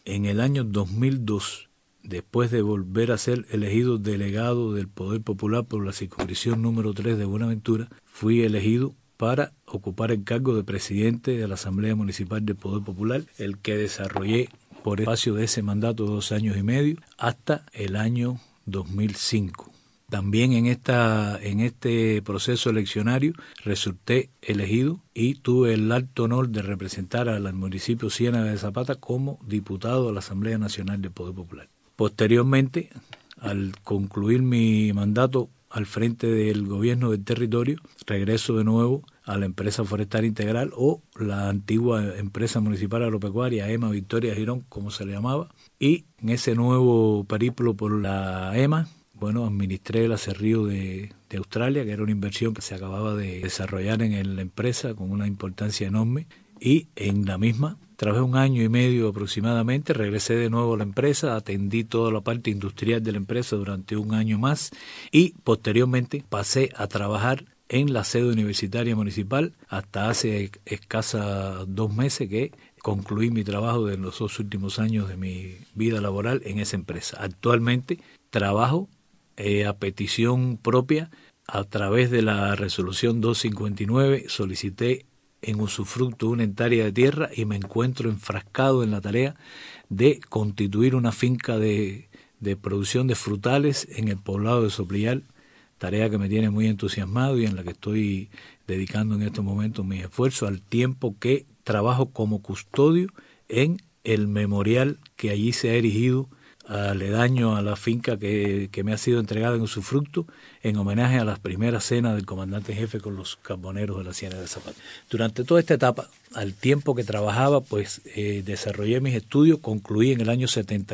en el año 2002, después de volver a ser elegido delegado del Poder Popular por la circunscripción número 3 de Buenaventura, fui elegido para ocupar el cargo de presidente de la Asamblea Municipal del Poder Popular, el que desarrollé por espacio de ese mandato de 2 años y medio hasta el año 2005. También en este proceso eleccionario resulté elegido y tuve el alto honor de representar al municipio Ciénaga de Zapata como diputado a la Asamblea Nacional del Poder Popular. Posteriormente, al concluir mi mandato al frente del gobierno del territorio, regreso de nuevo a la empresa forestal integral o la antigua empresa municipal agropecuaria EMA Victoria Girón, como se le llamaba, y en ese nuevo periplo por la EMA, administré el acerrío de Australia, que era una inversión que se acababa de desarrollar en la empresa con una importancia enorme, y en la misma trabajé 1 año y medio aproximadamente, regresé de nuevo a la empresa, atendí toda la parte industrial de la empresa durante 1 año más y posteriormente pasé a trabajar en la sede universitaria municipal hasta hace escasa 2 meses que concluí mi trabajo de los 2 últimos años de mi vida laboral en esa empresa. Actualmente trabajo a petición propia a través de la resolución 259, solicité en usufructo 1 hectárea de tierra y me encuentro enfrascado en la tarea de constituir una finca de producción de frutales en el poblado de Soplillal, tarea que me tiene muy entusiasmado y en la que estoy dedicando en estos momentos mis esfuerzos, al tiempo que trabajo como custodio en el memorial que allí se ha erigido aledaño a la finca que me ha sido entregada en usufructo en homenaje a las primeras cenas del comandante en jefe con los carboneros de la Ciénaga de Zapata. Durante toda esta etapa, al tiempo que trabajaba, desarrollé mis estudios, concluí en el año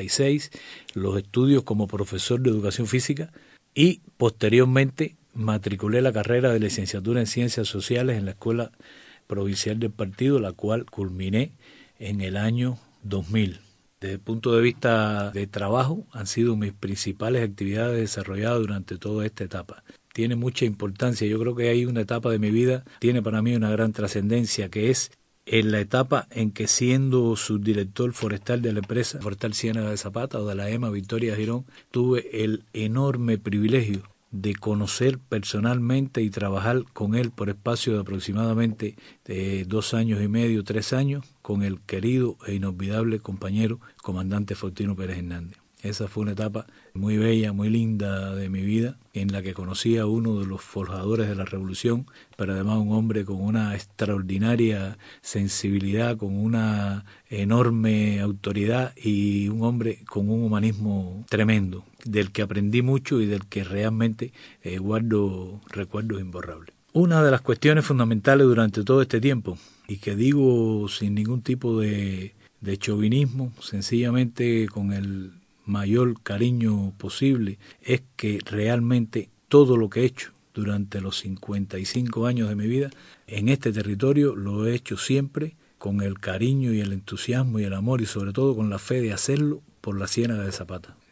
76 los estudios como profesor de educación física y posteriormente matriculé la carrera de licenciatura en Ciencias Sociales en la Escuela Provincial del Partido, la cual culminé en el año 2000. Desde el punto de vista de trabajo, han sido mis principales actividades desarrolladas durante toda esta etapa. Tiene mucha importancia, yo creo que hay una etapa de mi vida, tiene para mí una gran trascendencia, que es en la etapa en que, siendo subdirector forestal de la empresa Forestal Ciénaga de Zapata o de la EMA Victoria Girón, tuve el enorme privilegio de conocer personalmente y trabajar con él por espacio de aproximadamente 2 años y medio, 3 años, con el querido e inolvidable compañero comandante Faustino Pérez Hernández. Esa fue una etapa muy bella, muy linda de mi vida, en la que conocí a uno de los forjadores de la revolución, pero además un hombre con una extraordinaria sensibilidad, con una enorme autoridad y un hombre con un humanismo tremendo, del que aprendí mucho y del que realmente guardo recuerdos imborrables. Una de las cuestiones fundamentales durante todo este tiempo, y que digo sin ningún tipo de chauvinismo, sencillamente con el mayor cariño posible, es que realmente todo lo que he hecho durante los 55 años de mi vida en este territorio lo he hecho siempre con el cariño y el entusiasmo y el amor y sobre todo con la fe de hacerlo por la Ciénaga de Zapata.